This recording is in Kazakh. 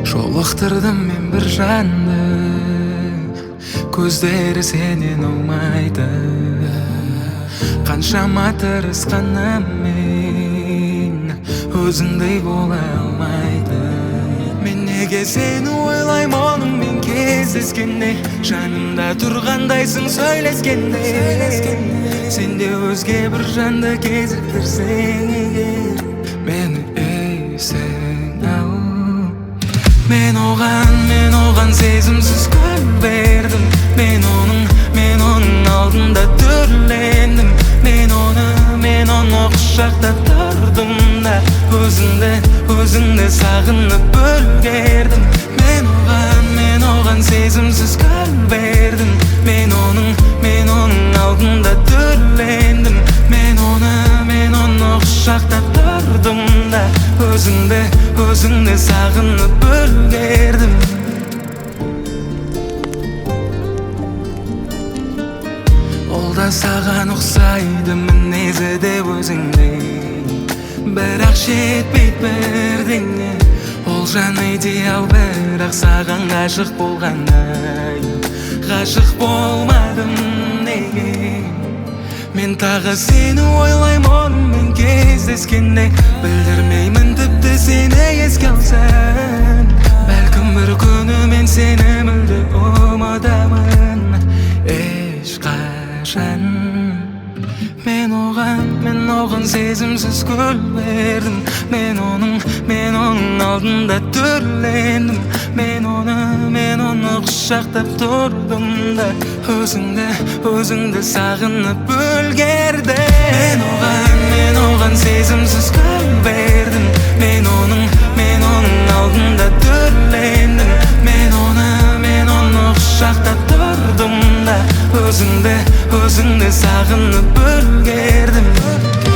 Жолықтырдым мен бір жанды, көздері сенен аумайды. Қаншама тырысқанымен өзіңдей бола алмайды. Мен неге сені ойлаймын оныңмен кездескенде, жанымда тұрғандайсың сөйлескенде. Сен де өзге бір жанды кезіктірсең егер, мені ейсең ау. Мен оған сезімсіз көз бердім. Мен оның алдында түрлендім. Мен оны құшақтап тұрдым да, өзіңді сағынып үлгердім. Мен оған сезімсіз көз бердім. Мен оның алдында түрлендім. Мен оны құшақтап тұрдым да, өзіңді сағынып үлгердім. Ол да саған ұқсайды, мінезі де өзіңдей, бірақ жетпейді бірдеңе. Ол жан идеал, бірақ саған ғашық болғандай, ғашық болмадым неге? Мен тағы сені ойлаймын онымен кездескенде, білдірмеймін тіпті сені еске алсам. Бәлкім бір күні мен сені мүлде ұмытамын ешқашан. Мен оған сезімсіз көз бердім. Мен оның алдында түрлендім. Мен оны құшақтап тұрдым да, өзіңді сағынып үлгердім. Мен оған сезімсіз көз бердім. Мен оның алдында түрлендім. Мен оны құшақтап тұрдым да, өзіңді сағынып үлгердім.